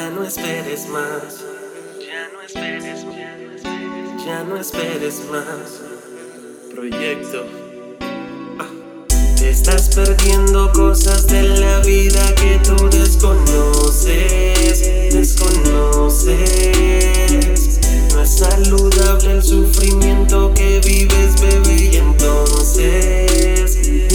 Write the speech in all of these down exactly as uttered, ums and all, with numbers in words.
Ya no esperes más. Ya no esperes más. Ya no esperes más. Proyecto. Ah. Te estás perdiendo cosas de la vida que tú desconoces. Desconoces. No es saludable el sufrimiento que vives, bebé. Y entonces, y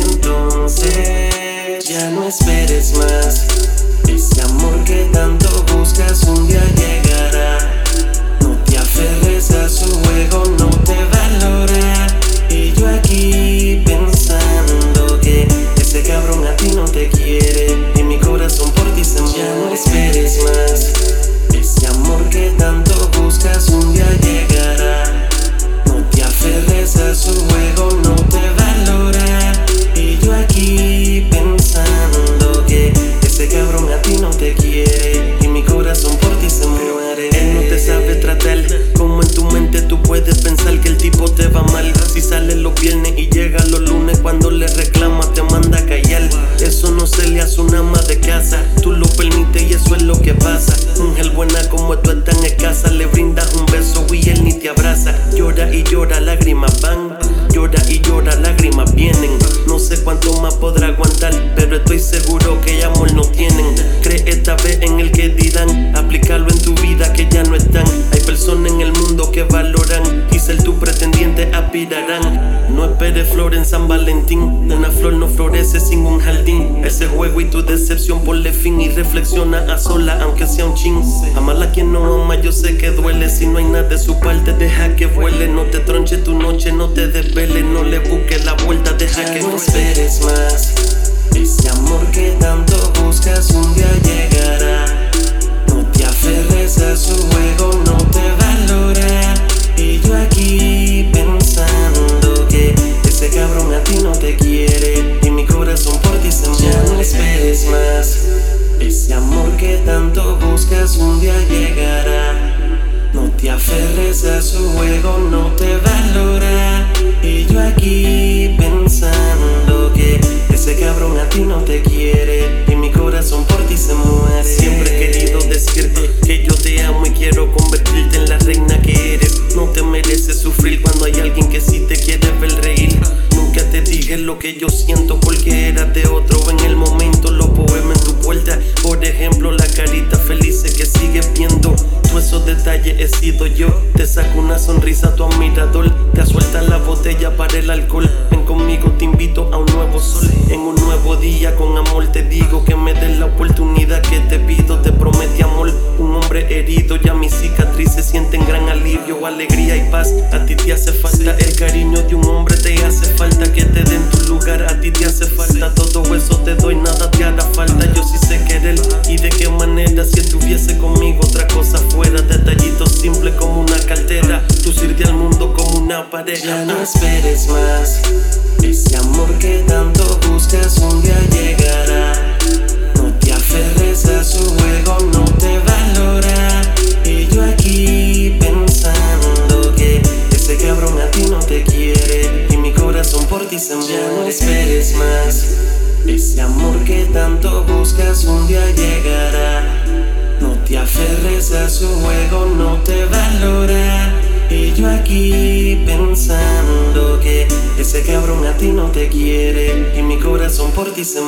entonces, ya no esperes más. Ese amor que tanto buscas un día llegará. No te aferres a su juego, no te valora. Y yo aquí pensando que ese cabrón a ti no te quiere. Y mi corazón por ti se muere. Ya no esperes más. Ese amor que tanto buscas un día llegará. No te aferres a su juego, no te valora. Y yo aquí pensando que ese cabrón a ti no te quiere. Y mi corazón por ti se muere. Él no te sabe tratar. Como en tu mente tú puedes pensar que el tipo te va mal. Si sale los viernes y llega los lunes, cuando le reclama te manda a callar. Eso no se le hace una ama de casa. Tú lo permites y eso es lo que pasa. Mujer buena como tú es tan escasa. Le brindas un beso y él ni te abraza. Llora y llora, lágrimas van. Llora y llora, lágrimas vienen. No sé cuánto más podrá aguantar, pero estoy seguro que amor no tienen. Cree esta vez en el que dirán. Aplícalo en tu vida que ya no están. Hay personas en el mundo que valoran y ser tu pretendiente aspirarán. No esperes flor en San Valentín. Una flor no florece sin un jardín. Ese juego y tu decepción ponle fin y reflexiona a sola aunque sea un chin. Amar a quien no ama yo sé que duele. Si no hay nada de su parte deja que vuele. No te tronche tu noche, no te desveles. No le busques la vuelta, deja ya que no esperes más. Ese amor que tanto buscas un día llegará. No te aferres a su juego, no te valora. Y yo aquí pensando que ese cabrón a ti no te quiere. Y mi corazón por ti se muere. Ya no esperes más. Ese amor que tanto buscas un día llegará. No te aferres a su juego, no te valora. Y yo aquí pensando que ese cabrón a ti no te quiere. Y mi corazón por ti se muere. Siempre he querido decirte que yo te amo y quiero convertirte en la reina que eres. No te mereces sufrir cuando hay alguien que sí te quiere ver reír. Nunca te dije lo que yo siento porque eras de otro en el momento. Los poemas en tu puerta, por ejemplo, la carita feliz que sigues viendo. Tú esos detalles he sido yo. Te saco una sonrisa a tu admirador. Te suelta la botella para el alcohol. Ven conmigo, te invito a un nuevo sol. En un nuevo día con amor te digo que me des la oportunidad que te pido. Te prometí amor, un hombre herido. Ya mis cicatrices sienten gran alivio, alegría y paz. A ti te hace falta el cariño de un hombre. Te hace falta que te den tu lugar. A ti te hace falta todo eso te doy, nada te hará falta. Yo sí sé querer y de qué manera. Si estuviese conmigo otra cosa fuera. Detallitos simples como una cartera. Tú sirve al mundo como una pareja. Ya no esperes más. Ese amor que tanto buscas un día llegará. No te aferres a su juego, no te valora. Y yo aquí pensando que ese cabrón a ti no te quiere. Y mi corazón por ti se muere. Ya no esperes más. Ese amor que tanto buscas un día llegará. No te aferres a su juego, no te valora. Y yo aquí pensando que ese cabrón a ti no te quiere. Y mi corazón por ti se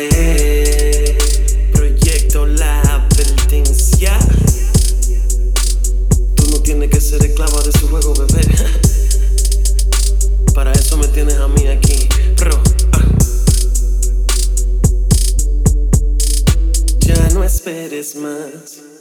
muere. Proyecto La Advertencia. Tú no tienes que ser esclava de su juego, bebé. Para eso me tienes a mí aquí, bro. Ah. Ya no esperes más.